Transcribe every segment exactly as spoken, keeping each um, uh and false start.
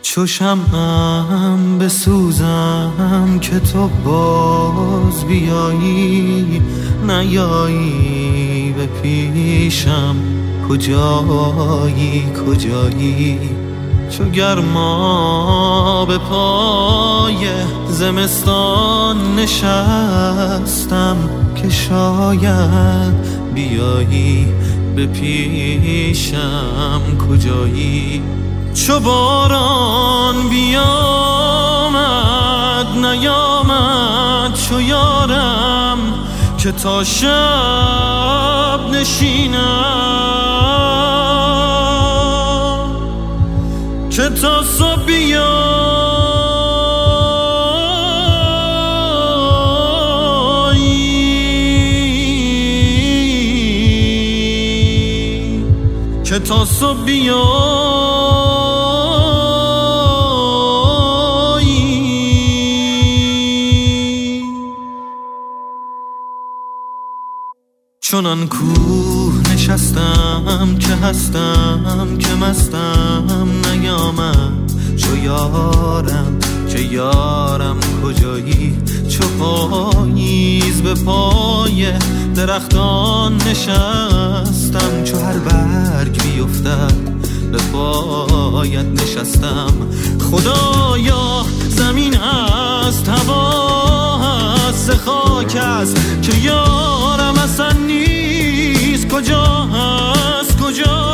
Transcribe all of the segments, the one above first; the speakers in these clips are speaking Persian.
چو شمعم بسوزم که تو باز بیایی، نیایی به پیشم کجایی کجایی. چو گرما به پای زمستان نشستم که شاید بیایی به پیشم کجایی. چو باران بیامد نیامد چو یارم که تا شب نشینم، که تا صبح بیایی، که تا صبح بیایی. چنان کوه نشستم که هستم که مستم، نیامد چو یارم که یارم کجایی. چو پاییز به پای درختان نشستم، چو هر برگ بیفتد به پایت نشستم. خدایا زمین است هوا هست خاک است که یارم اصلا نیست، کجا هست کجا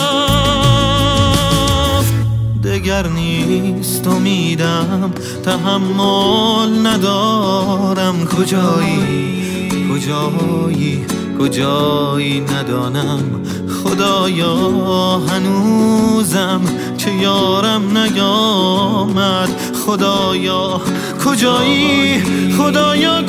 رفت. دگر نیست امیدم تحمل ندارم، کجایی کجایی کجایی ندانم. خدایا هنوزم که یارم نیامد، خدایا کجایی خدایا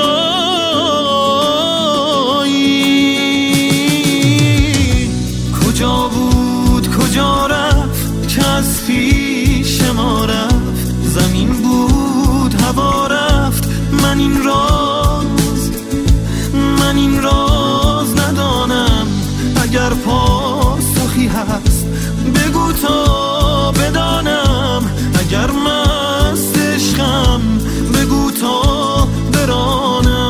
کجایی. کجا بود کجا رفت که از پیش ما رفت، زمین بود هوا رفت. من این راز من این راز ندانم، اگر پاسخی هست بگو تا بدانم. اگر مست عشقم بگو تا برانم.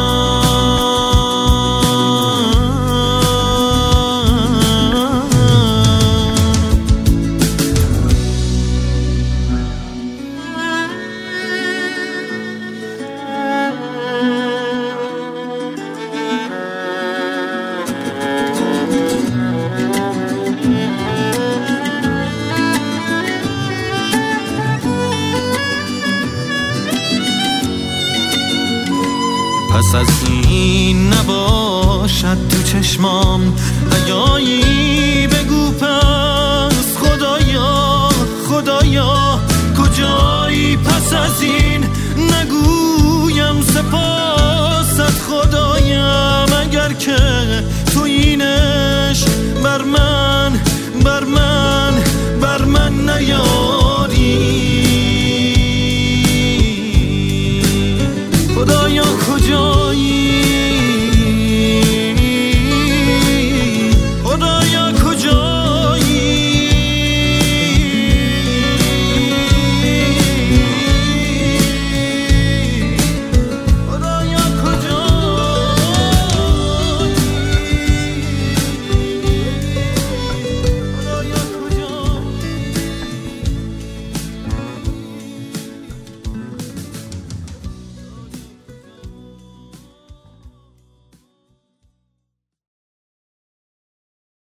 پس از این نباشد تو چشمام حیایی، بگو پس خدایا خدایا کجایی. پس از این نگویم سپاست خدایم، اگر که تو این عشق بر من بر من بر من نیاری. خدایا کجایی